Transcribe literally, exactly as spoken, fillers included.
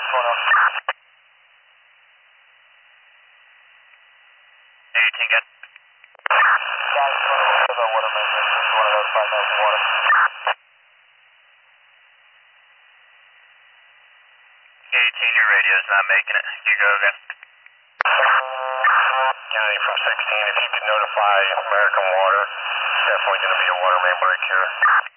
going on? eighteen, good. Guys, to the water main, just want to notify no water. eighteen, your radio's not making it. You go again. County from sixteen, if you could notify American Water, definitely going to be a water main break here.